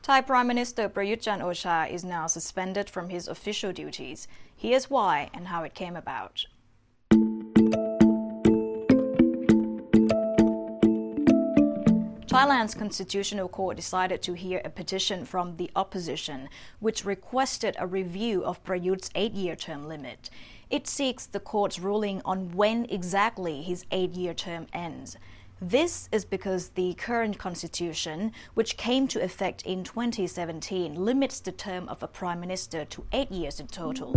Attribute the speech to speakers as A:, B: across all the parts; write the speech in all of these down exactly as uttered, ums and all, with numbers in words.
A: Thai Prime Minister Prayut Chan-o-cha is now suspended from his official duties. Here's why and how it came about. Thailand's Constitutional Court decided to hear a petition from the opposition, which requested a review of Prayut's eight-year term limit. It seeks the court's ruling on when exactly his eight-year term ends. This is because the current constitution, which came to effect in twenty seventeen, limits the term of a prime minister to eight years in total.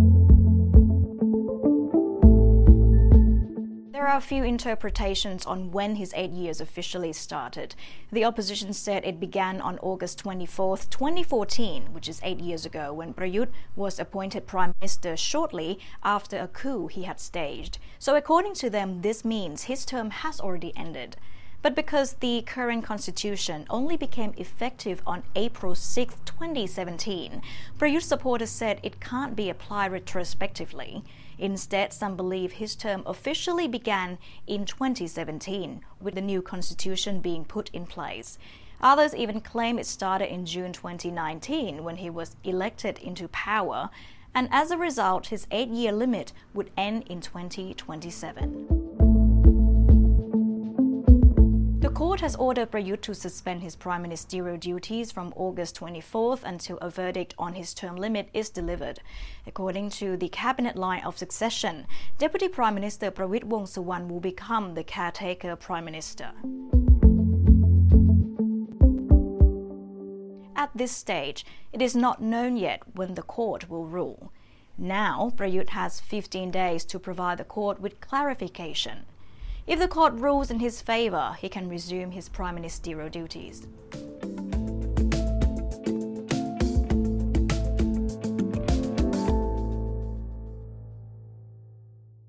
A: There are a few interpretations on when his eight years officially started. The opposition said it began on August twenty-fourth, twenty fourteen, which is eight years ago, when Prayut was appointed prime minister shortly after a coup he had staged. So according to them, this means his term has already ended. But because the current constitution only became effective on April sixth, twenty seventeen, Prayut's supporters said it can't be applied retrospectively. Instead, some believe his term officially began in twenty seventeen, with the new constitution being put in place. Others even claim it started in June twenty nineteen, when he was elected into power, and as a result, his eight-year limit would end in twenty twenty-seven. The court has ordered Prayut to suspend his prime ministerial duties from August twenty-fourth until a verdict on his term limit is delivered. According to the cabinet line of succession, Deputy Prime Minister Prawit Wongsuwan will become the caretaker prime minister. At this stage, it is not known yet when the court will rule. Now, Prayut has fifteen days to provide the court with clarification. If the court rules in his favour, he can resume his prime ministerial duties.